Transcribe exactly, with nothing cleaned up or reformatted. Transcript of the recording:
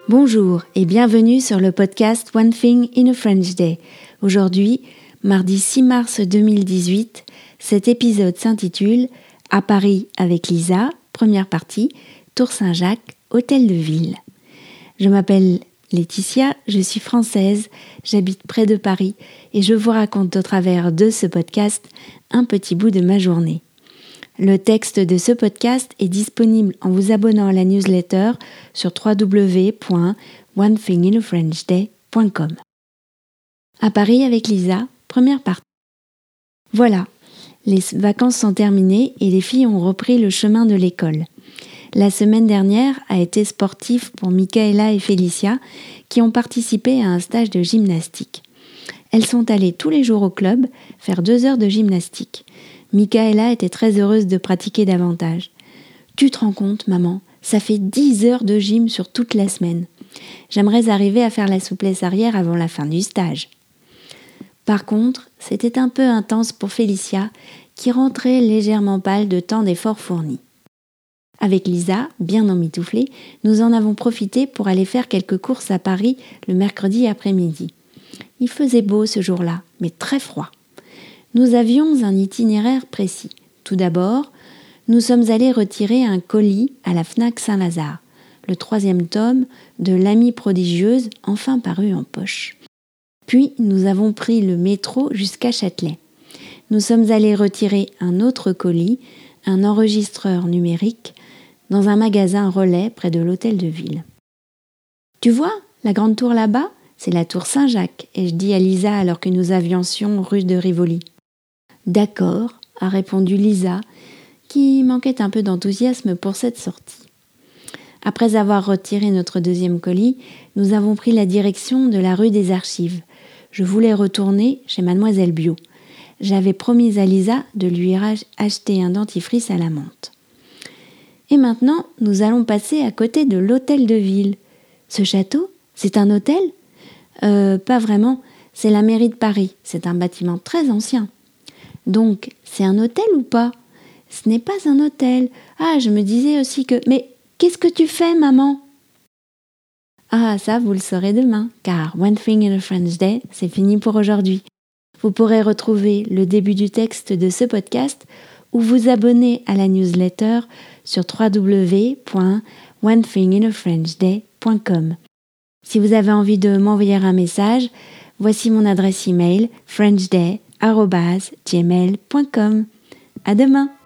Bonjour et bienvenue sur le podcast One Thing in a French Day. Aujourd'hui, mardi six mars deux mille dix-huit, cet épisode s'intitule « À Paris avec Lisa », première partie, Tour Saint-Jacques, Hôtel de Ville. Je m'appelle Laetitia, je suis française, j'habite près de Paris et je vous raconte au travers de ce podcast un petit bout de ma journée. Le texte de ce podcast est disponible en vous abonnant à la newsletter sur w w w point one thing in a french day point com. À Paris avec Lisa, première partie. Voilà, les vacances sont terminées et les filles ont repris le chemin de l'école. La semaine dernière a été sportive pour Michaela et Félicia qui ont participé à un stage de gymnastique. Elles sont allées tous les jours au club faire deux heures de gymnastique. Michaela était très heureuse de pratiquer davantage. « Tu te rends compte, maman, ça fait dix heures de gym sur toute la semaine. J'aimerais arriver à faire la souplesse arrière avant la fin du stage. » Par contre, c'était un peu intense pour Félicia, qui rentrait légèrement pâle de tant d'efforts fournis. Avec Lisa, bien emmitouflée, nous en avons profité pour aller faire quelques courses à Paris le mercredi après-midi. Il faisait beau ce jour-là, mais très froid. Nous avions un itinéraire précis. Tout d'abord, nous sommes allés retirer un colis à la Fnac Saint-Lazare, le troisième tome de L'Amie prodigieuse, enfin paru en poche. Puis, nous avons pris le métro jusqu'à Châtelet. Nous sommes allés retirer un autre colis, un enregistreur numérique, dans un magasin relais près de l'hôtel de ville. « Tu vois, la grande tour là-bas, c'est la tour Saint-Jacques, » ai-je dit à Lisa alors que nous avancions rue de Rivoli. « D'accord, » a répondu Lisa, qui manquait un peu d'enthousiasme pour cette sortie. Après avoir retiré notre deuxième colis, nous avons pris la direction de la rue des Archives. Je voulais retourner chez Mademoiselle Bio. J'avais promis à Lisa de lui acheter un dentifrice à la menthe. Et maintenant, nous allons passer à côté de l'hôtel de ville. Ce château, c'est un hôtel ? Euh, pas vraiment, c'est la mairie de Paris. C'est un bâtiment très ancien. Donc, c'est un hôtel ou pas ? Ce n'est pas un hôtel. Ah, je me disais aussi que... Mais qu'est-ce que tu fais, maman ? Ah, ça, vous le saurez demain, car One Thing in a French Day, c'est fini pour aujourd'hui. Vous pourrez retrouver le début du texte de ce podcast ou vous abonner à la newsletter sur w w w point one thing in a french day point com. Si vous avez envie de m'envoyer un message, voici mon adresse email frenchday arobase gmail point com. À demain!